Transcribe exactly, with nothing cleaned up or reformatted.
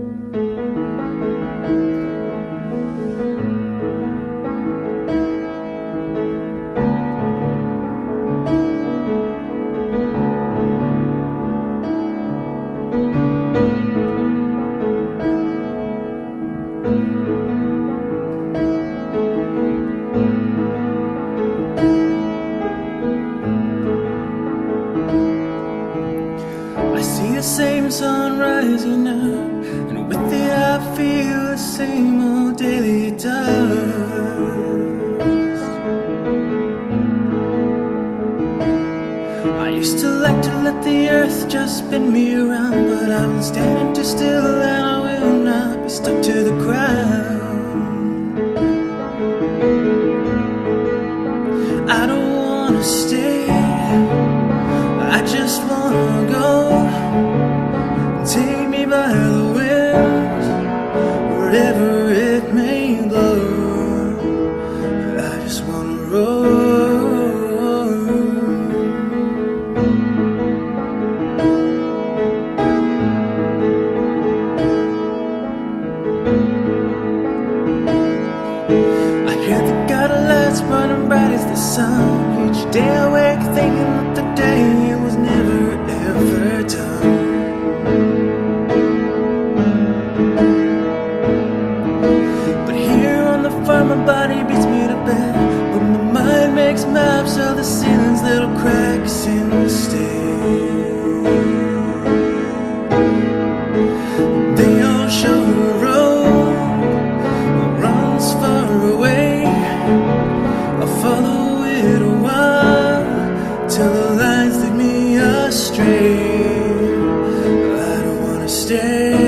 I see the same sun rising up, and with it I feel the same old daily dust. I used to like to let the earth just spin me around, but I've been standing too still and I will not be stuck to the ground. I don't wanna stay, I just wanna go. Take me by the wind, wherever it may blow. I just wanna roll. I hear the gutter lights burning bright as the sun. Each day I wake thinking that the day was never ever done. My body beats me to bed, but my mind makes maps of the ceiling's little cracks in the stairs. They all show a road that runs far away. I'll follow it a while till the lines lead me astray. I don't wanna stay.